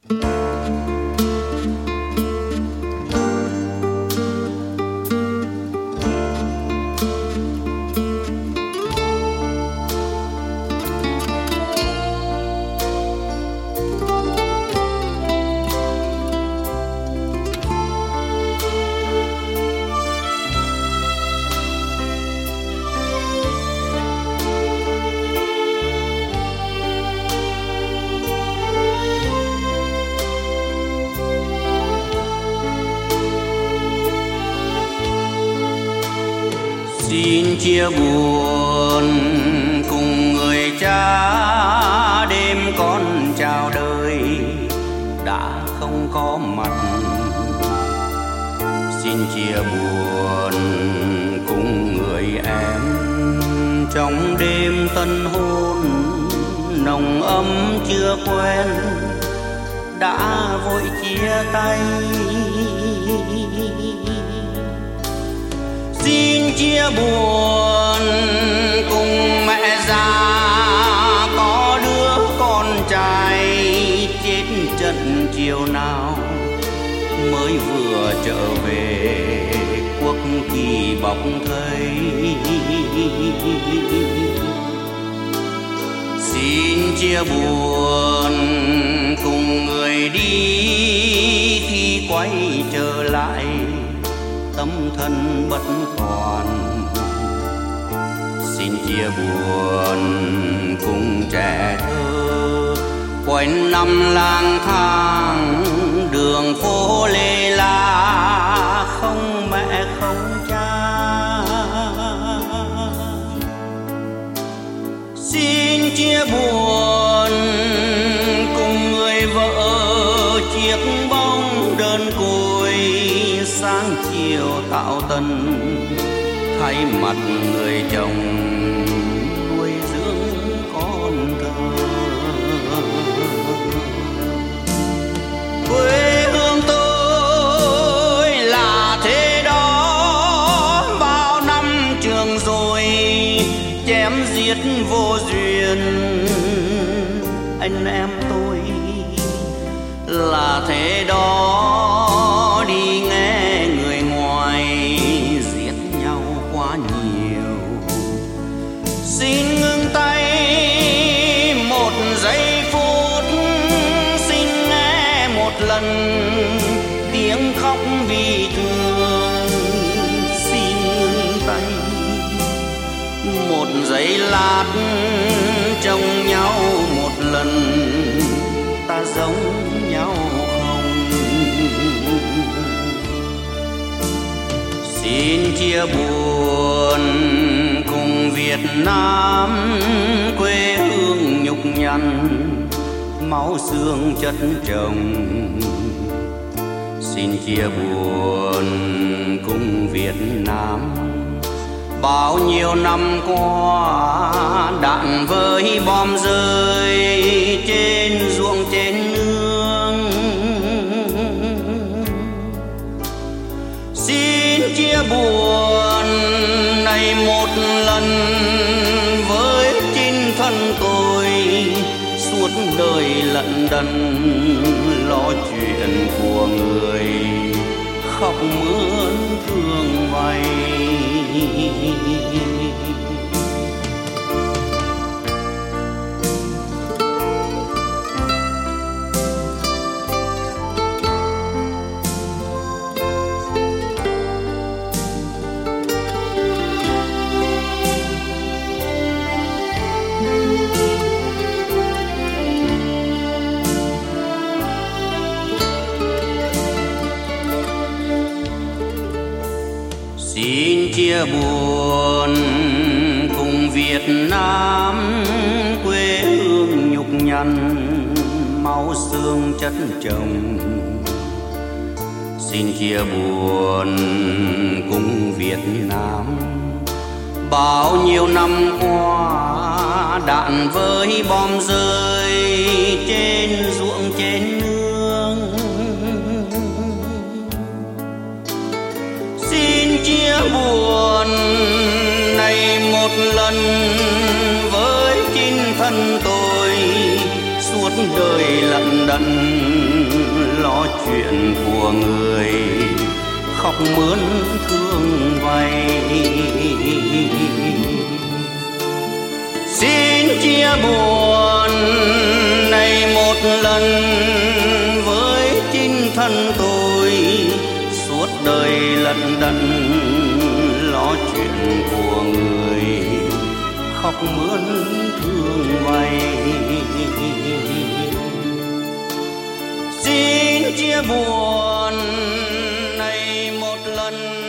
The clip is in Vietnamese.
Xin chia buồn cùng người cha, đêm con chào đời đã không có mặt. Xin chia buồn cùng người em, trong đêm tân hôn nồng ấm chưa quen đã vội chia tay. Xin chia buồn cùng mẹ già, có đứa con trai chết trận chiều nào mới vừa trở về quốc kỳ bọc thây. Xin chia buồn cùng người đi khi quay trở lại tâm thân bất toàn. Xin chia buồn cùng trẻ thơ quanh năm lang thang đường phố lê la, không mẹ không cha. Xin chia buồn cùng người vợ chiếc bóng đơn côi, sáng chiều tạo tân thay mặt người chồng nuôi dưỡng con thơ. Quê hương tôi là thế đó, bao năm trường rồi chém giết vô duyên. Anh em tôi là thế đó, đi nghe người ngoài giết nhau quá nhiều. Xin ngưng tay một giây phút, xin nghe một lần tiếng khóc vì thương. Xin ngưng tay một giây lát, trông nhau một lần ta giống nhau không. Xin chia buồn cùng Việt Nam, quê hương nhục nhằn máu xương chất chồng. Xin chia buồn cùng Việt Nam, bao nhiêu năm qua đạn với bom rơi trên ruộng trên nương. Xin chia buồn này một lần với chính thân tôi, suốt đời lận đận lo chuyện của người, khóc mướn thương vay. Xin chia buồn cùng Việt Nam, quê hương nhục nhằn máu xương chất chồng. Xin chia buồn cùng Việt Nam, bao nhiêu năm qua đạn với bom rơi trên ruộng trên nương. Xin chia buồn này một lần với chính thân tôi, suốt đời lận đận lo chuyện của người, khóc mướn thương vay. Xin chia buồn này một lần với chính thân tôi, suốt đời lận đận lo chuyện của người, khóc mướn thương vay. Xin chia buồn này một lần